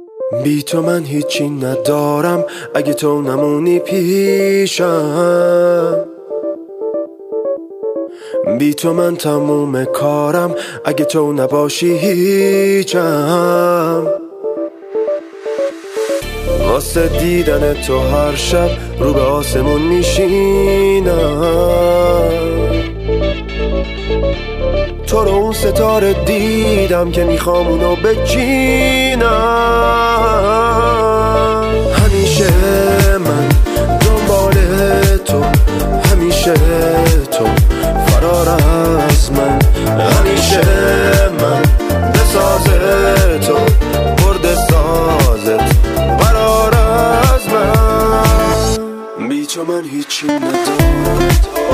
بی تو من هیچی ندارم، اگه تو نمونی پیشم. بی تو من تموم کارم، اگه تو نباشی هیچم. واسه دیدن تو هر شب رو به آسمون میشینم. تو رو اون ستاره دیدم که میخوام اونو بچینم. همیشه من دنبال تو، همیشه تو فرار از من. همیشه من بساز تو، برد سازت قرار از من. بی تو من هیچی ندارم.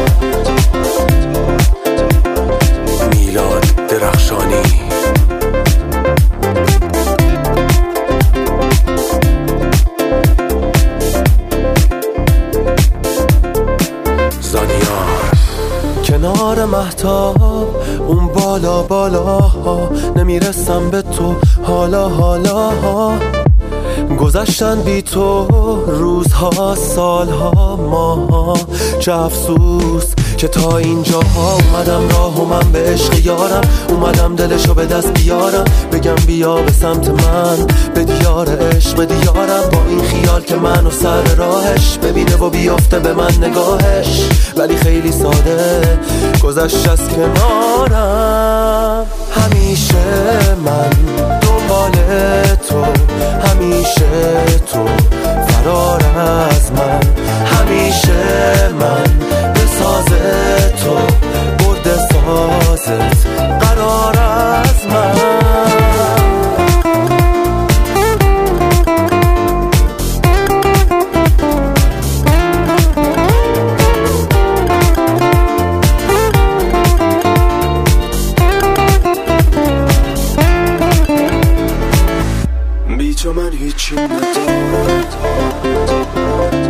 میلاد درخشانی. کنار مهتاب اون بالا بالاها، نمیرسم به تو حالا حالا. گذشتن بی تو روزها، سالها، ماها. چه افسوس که تا اینجاها اومدم راه و من به عشق یارم. اومدم دلشو به دست بیارم، بگم بیا به سمت من، به دیار عشق، به دیارم. با این خیال که منو سر راهش ببینه و بیافته به من نگاهش. ولی خیلی ساده گذشت از کنارم. همیشه من دنبال تو، همیشه تو فرار از من. همیشه من بساز تو، برد سازت قرار از من. بی تو من هیچی ندارم.